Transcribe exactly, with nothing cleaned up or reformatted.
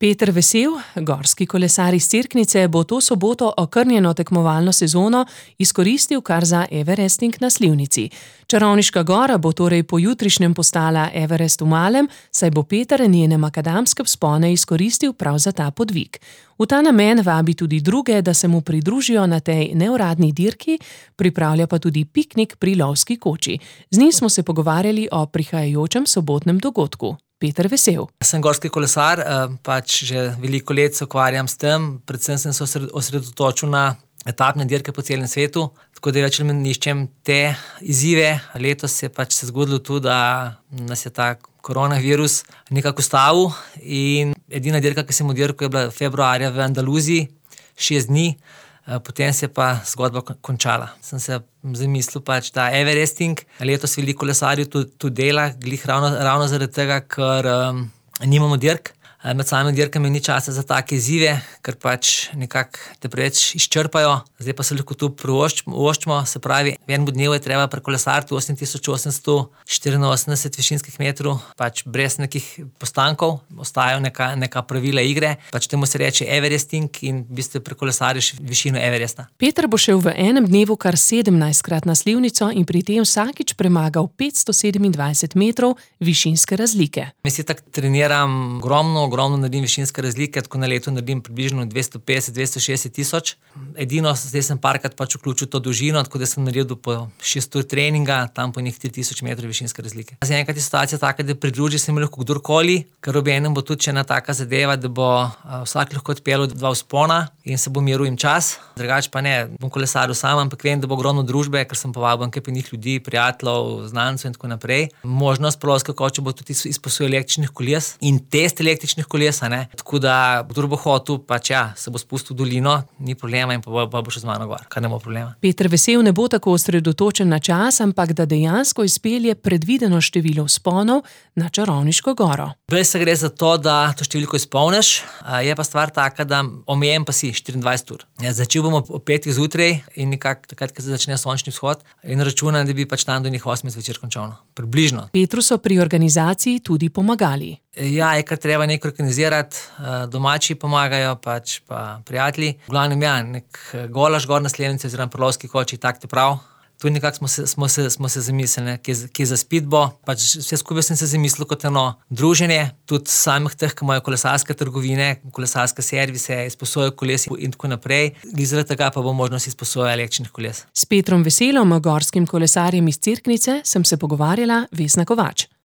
Peter Vesel, gorski kolesar iz Cerknice, bo to soboto okrnjeno tekmovalno sezono izkoristil kar za everesting na Slivnici. Čarovniška gora bo torej pojutrišnjem postala Everest v malem, saj bo Peter njene makadamske vzpone izkoristil prav za ta podvig. V ta namen vabi tudi druge, da se mu pridružijo na tej neuradni dirki, pripravlja pa tudi piknik pri lovski koči. Z njim smo se pogovarjali o prihajajočem sobotnem dogodku. Peter Vesel. Sem gorski kolesar, pač že veliko let se ukvarjam s tem, predvsem sem se osredotočil na etapne dirke po celem svetu, tako da več ali manj iščem te izzive. Letos je pač se zgodilo tudi, da nas je ta koronavirus nekako ustavil in edina dirka, ki sem odirkal, je bila februarja v Andaluziji, šest dni, potem se je pa zgodba končala. Sem se zamislil pač, da everesting letos veliko kolesarjev tudi, tudi dela, glih ravno, ravno zaradi tega, ker um, nimamo dirk. Med samimi dirkami ni časa za take izzive, ker pač nekako te preveč izčrpajo. Zdaj pa se lahko tu privoščimo, se pravi, v enem dnevu je treba prekolesariti osem tisoč osemsto štiriinosemdeset višinskih metrov, pač brez nekih postankov, ostajajo neka, neka pravila igre, pač temu se reče everesting in v bistvu prekolesariš višino Everesta. Peter bo šel v enem dnevu kar sedemnajstkrat na Slivnico in pri tem vsakič premagal petsto sedemindvajset metrov višinske razlike. Mislim, tako treniram ogromno, ogromno naredim višinske razlike, tako na leto naredim približno dvesto petdeset do dvesto šestdeset tisoč. Edino, zdaj sem parkrat pač vključil to dolžino, tako da sem naredil po šest ur treninga, tam po njih tri tisoč metrov višinske razlike. Zdaj enkrat je situacija taka, da pridruži se mi lahko kdorkoli, ker ob enem bo tudi še ena taka zadeva, da bo vsak lahko odpeljal dva vzpona in se bo meril jim čas. Drugače pa ne, bom kolesaril sam, ampak vem, da bo ogromno družbe, ker sem povabil nekaj ljudi, prijateljev, znancev in tako naprej. Možnost prolovske koče bo tudi izposoja električnih koles in test električnih kolesa, ne. Tako da, kdor bo hotel, pač ja, se bo spustil v dolino, ni problema in pa bo, pa bo še z mano gor, kar ne bo problema. Peter Vesel ne bo tako osredotočen na čas, ampak da dejansko izpelje predvideno število vzponov na Čarovniško goro. Prej se gre za to, da to številko izpolniš, je pa stvar taka, da omejen pa si štiriindvajset ur. Ja, začel bomo ob petih zjutraj in nekako takrat, ko se začne sončni vzhod in računam, da bi pač tam do njih osmih zvečer končal. Približno. Petru so pri organizaciji tudi pomagali. Ja, je kar treba nekaj organizirati, domači pomagajo, pač pa prijatelji. V glavnem ja, nek golaž gor na Slivnici oziroma prolovski koči, tak te prav. Tu nekako smo se, smo se, smo se zamislili, kje za spit bo. Pač vse skupaj sem se zamislil kot eno druženje, tudi samih teh, ki imajo kolesarske trgovine, kolesarske servise, izposojo koles in tako naprej. Zaradi tega pa bo možnost izposoja električnih koles. S Petrom Veselom, gorskim kolesarjem iz Cerknice, sem se pogovarjala Vesna Kovač.